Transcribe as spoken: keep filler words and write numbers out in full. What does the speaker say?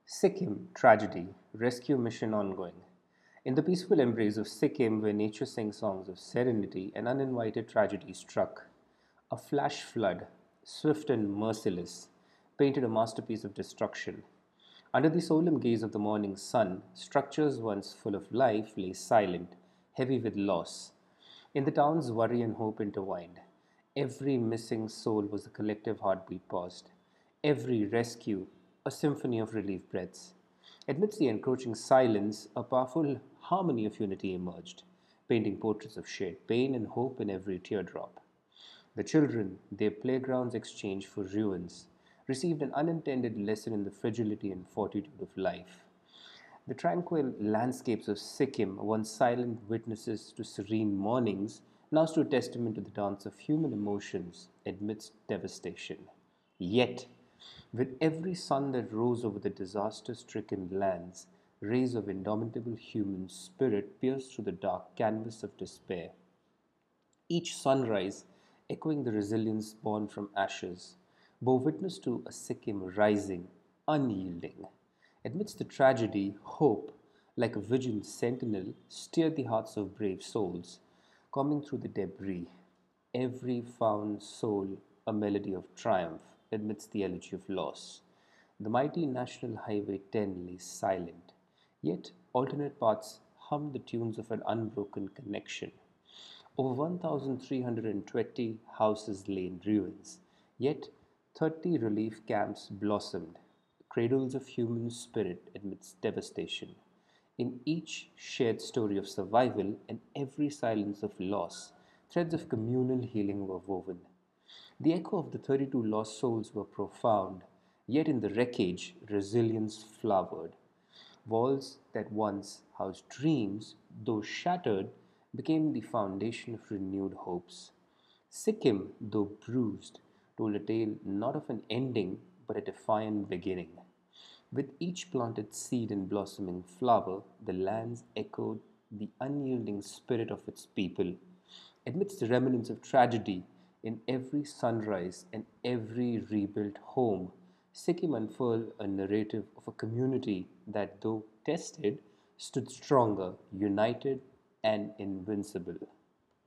Sikkim tragedy, rescue mission ongoing. In the peaceful embrace of Sikkim, where nature sings songs of serenity, an uninvited tragedy struck. A flash flood, swift and merciless, painted a masterpiece of destruction. Under the solemn gaze of the morning sun, structures once full of life lay silent, heavy with loss. In the town's worry and hope intertwined. Every missing soul was a collective heartbeat paused. Every rescue, a symphony of relief breaths. Amidst the encroaching silence, a powerful harmony of unity emerged, painting portraits of shared pain and hope in every teardrop. The children, their playgrounds exchanged for ruins, received an unintended lesson in the fragility and fortitude of life. The tranquil landscapes of Sikkim, once silent witnesses to serene mornings, now stood testament to the dance of human emotions amidst devastation. Yet, with every sun that rose over the disaster stricken lands, rays of indomitable human spirit pierced through the dark canvas of despair. Each sunrise, echoing the resilience born from ashes, bore witness to a Sikkim rising, unyielding. Amidst the tragedy, hope, like a vigilant sentinel, steered the hearts of brave souls, combing through the debris, every found soul a melody of triumph amidst the elegy of loss. The mighty National Highway ten lay silent, yet alternate paths hummed the tunes of an unbroken connection. Over one thousand three hundred twenty houses lay in ruins, yet thirty relief camps blossomed, cradles of human spirit amidst devastation. In each shared story of survival and every silence of loss, threads of communal healing were woven. The echo of the thirty-two lost souls were profound, yet in the wreckage, resilience flowered. Walls that once housed dreams, though shattered, became the foundation of renewed hopes. Sikkim, though bruised, told a tale not of an ending but a defiant beginning. With each planted seed and blossoming flower, the lands echoed the unyielding spirit of its people. Amidst the remnants of tragedy, in every sunrise and every rebuilt home, Sikkim unfurled a narrative of a community that, though tested, stood stronger, united, and invincible.